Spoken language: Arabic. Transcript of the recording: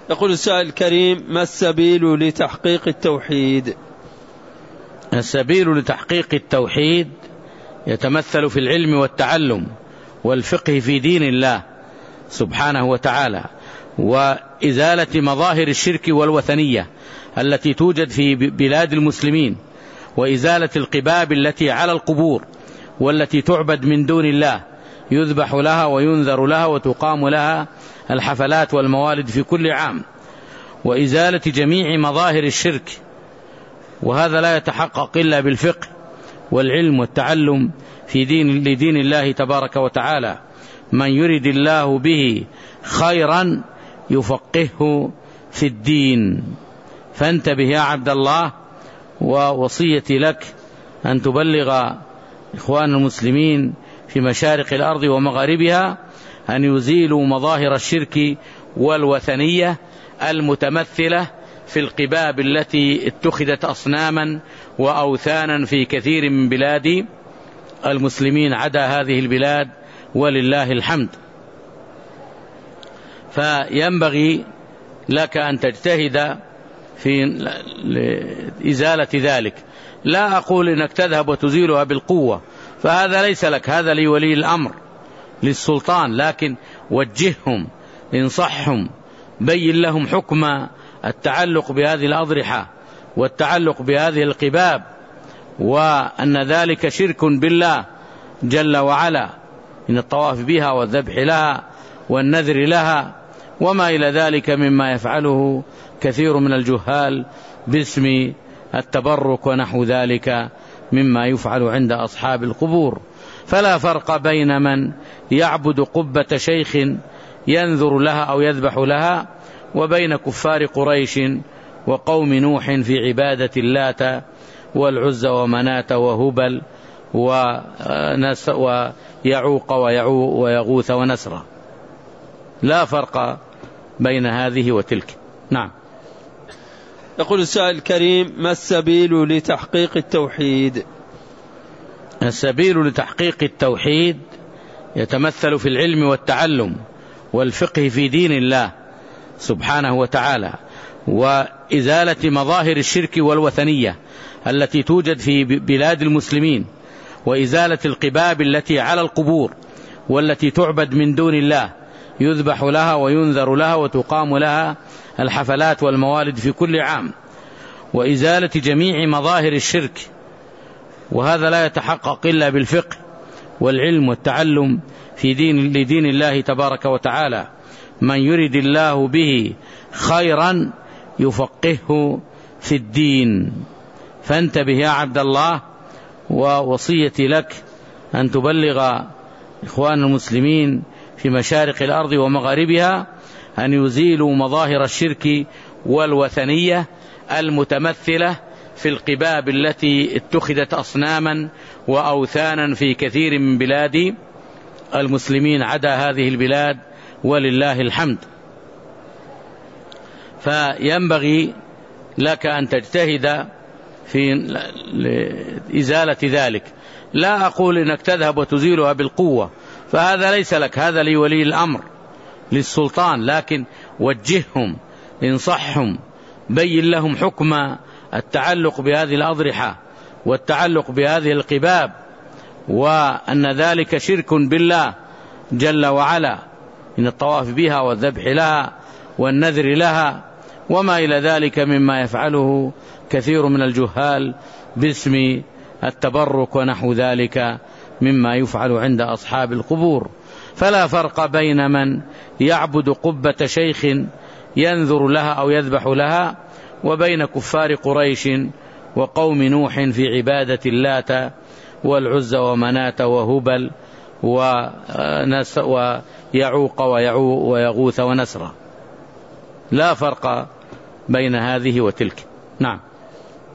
يقول السائل الكريم: ما السبيل لتحقيق التوحيد؟ السبيل لتحقيق التوحيد يتمثل في العلم والتعلم والفقه في دين الله سبحانه وتعالى، وإزالة مظاهر الشرك والوثنية التي توجد في بلاد المسلمين، وإزالة القباب التي على القبور والتي تعبد من دون الله، يذبح لها وينذر لها وتقام لها الحفلات والموالد في كل عام، وإزالة جميع مظاهر الشرك، وهذا لا يتحقق إلا بالفقه والعلم والتعلم في لدين الله تبارك وتعالى. من يرد الله به خيرا يفقهه في الدين. فانتبه يا عبد الله، ووصيتي لك أن تبلغ إخوان المسلمين في مشارق الأرض ومغاربها أن يزيلوا مظاهر الشرك والوثنية المتمثلة في القباب التي اتخذت أصناما وأوثانا في كثير من بلاد المسلمين عدا هذه البلاد ولله الحمد. فينبغي لك أن تجتهد في إزالة ذلك. لا أقول إنك تذهب وتزيلها بالقوة، فهذا ليس لك، هذا لولي الأمر للسلطان، لكن وجههم، انصحهم، بين لهم حكم التعلق بهذه الأضرحة والتعلق بهذه القباب، وأن ذلك شرك بالله جل وعلا من الطواف بها والذبح لها والنذر لها وما إلى ذلك مما يفعله كثير من الجهال باسم التبرك ونحو ذلك مما يفعل عند أصحاب القبور. فلا فرق بين من يعبد قبة شيخ ينذر لها أو يذبح لها وبين كفار قريش وقوم نوح في عبادة اللات والعزى ومناة وهبل ويعوق ويغوث ونسرا. لا فرق بين هذه وتلك. نعم. يقول السائل الكريم: ما السبيل لتحقيق التوحيد؟ السبيل لتحقيق التوحيد يتمثل في العلم والتعلم والفقه في دين الله سبحانه وتعالى، وإزالة مظاهر الشرك والوثنية التي توجد في بلاد المسلمين، وإزالة القباب التي على القبور والتي تعبد من دون الله، يذبح لها وينذر لها وتقام لها الحفلات والموالد في كل عام، وإزالة جميع مظاهر الشرك، وهذا لا يتحقق إلا بالفقه والعلم والتعلم في لدين الله تبارك وتعالى. من يرد الله به خيرا يفقهه في الدين. فانتبه يا عبد الله، ووصيتي لك أن تبلغ إخوان المسلمين في مشارق الأرض ومغاربها أن يزيلوا مظاهر الشرك والوثنية المتمثلة في القباب التي اتخذت أصناما وأوثانا في كثير من بلاد المسلمين عدا هذه البلاد ولله الحمد. فينبغي لك أن تجتهد في إزالة ذلك. لا أقول إنك تذهب وتزيلها بالقوة، فهذا ليس لك، هذا لولي الأمر للسلطان، لكن وجههم، انصحهم، بين لهم حكم التعلق بهذه الأضرحة والتعلق بهذه القباب، وأن ذلك شرك بالله جل وعلا من الطواف بها والذبح لها والنذر لها وما إلى ذلك مما يفعله كثير من الجهال باسم التبرك ونحو ذلك مما يفعل عند أصحاب القبور. فلا فرق بين من يعبد قبة شيخ ينذر لها أو يذبح لها وبين كفار قريش وقوم نوح في عبادة اللات والعزى ومناة وهبل ويعوق ويغوث ونسرا. لا فرق بين هذه وتلك. نعم.